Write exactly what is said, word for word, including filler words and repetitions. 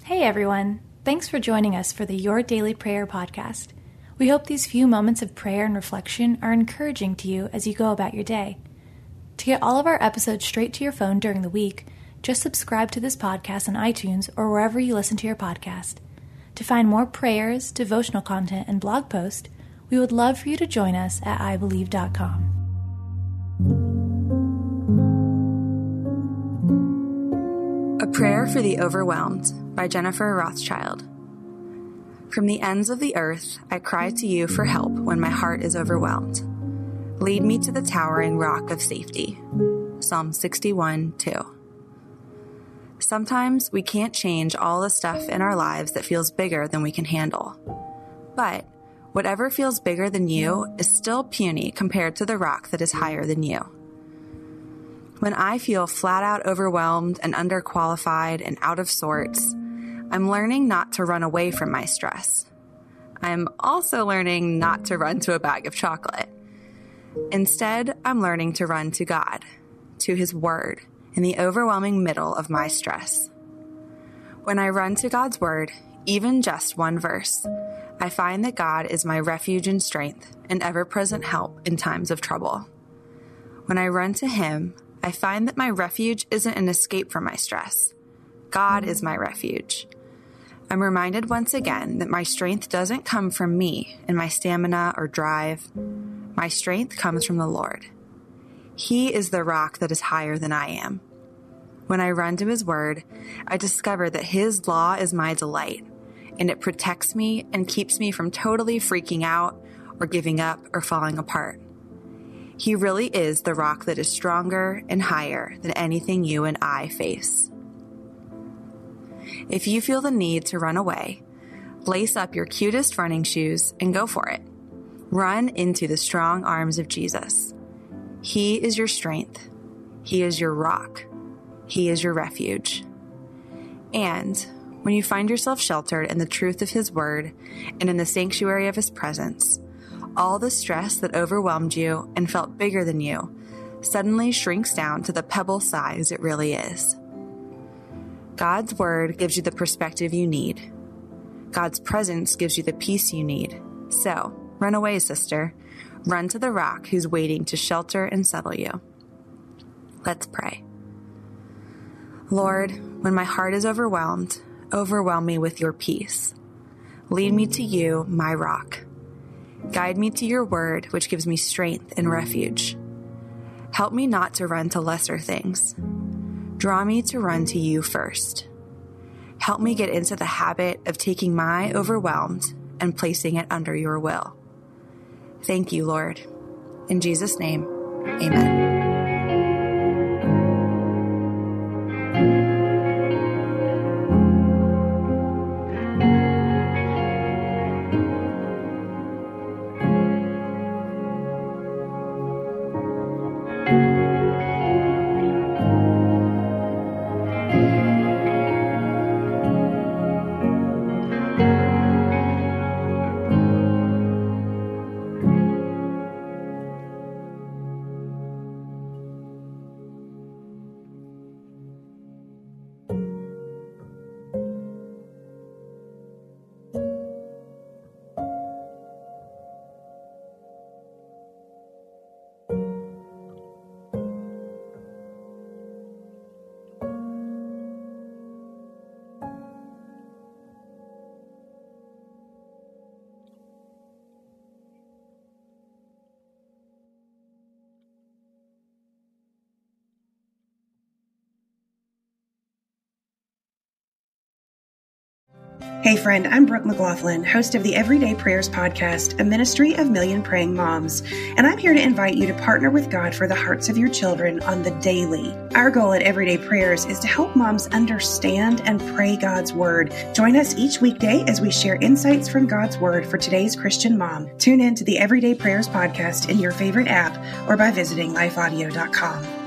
Hey everyone, thanks for joining us for the Your Daily Prayer podcast. We hope these few moments of prayer and reflection are encouraging to you as you go about your day. To get all of our episodes straight to your phone during the week, just subscribe to this podcast on iTunes or wherever you listen to your podcast. To find more prayers, devotional content, and blog posts, we would love for you to join us at i believe dot com. A Prayer for the Overwhelmed by Jennifer Rothschild. From the ends of the earth, I cry to you for help when my heart is overwhelmed. Lead me to the towering rock of safety. Psalm sixty-one, two. Sometimes we can't change all the stuff in our lives that feels bigger than we can handle. But whatever feels bigger than you is still puny compared to the rock that is higher than you. When I feel flat out overwhelmed and underqualified and out of sorts, I'm learning not to run away from my stress. I'm also learning not to run to a bag of chocolate. Instead, I'm learning to run to God, to His Word, in the overwhelming middle of my stress. When I run to God's Word, even just one verse, I find that God is my refuge and strength and ever-present help in times of trouble. When I run to Him, I find that my refuge isn't an escape from my stress. God is my refuge. I'm reminded once again that my strength doesn't come from me and my stamina or drive. My strength comes from the Lord. He is the rock that is higher than I am. When I run to His Word, I discover that His law is my delight, and it protects me and keeps me from totally freaking out or giving up or falling apart. He really is the rock that is stronger and higher than anything you and I face. If you feel the need to run away, lace up your cutest running shoes and go for it. Run into the strong arms of Jesus. He is your strength. He is your rock. He is your refuge. And when you find yourself sheltered in the truth of His Word and in the sanctuary of His presence, all the stress that overwhelmed you and felt bigger than you suddenly shrinks down to the pebble size it really is. God's Word gives you the perspective you need. God's presence gives you the peace you need. So, run away, sister. Run to the rock who's waiting to shelter and settle you. Let's pray. Lord, when my heart is overwhelmed, overwhelm me with your peace. Lead me to you, my rock. Guide me to your word, which gives me strength and refuge. Help me not to run to lesser things. Draw me to run to you first. Help me get into the habit of taking my overwhelmed and placing it under your will. Thank you, Lord. In Jesus' name, amen. Hey friend, I'm Brooke McLaughlin, host of the Everyday Prayers podcast, a ministry of million praying moms, and I'm here to invite you to partner with God for the hearts of your children on the daily. Our goal at Everyday Prayers is to help moms understand and pray God's Word. Join us each weekday as we share insights from God's Word for today's Christian mom. Tune in to the Everyday Prayers podcast in your favorite app or by visiting life audio dot com.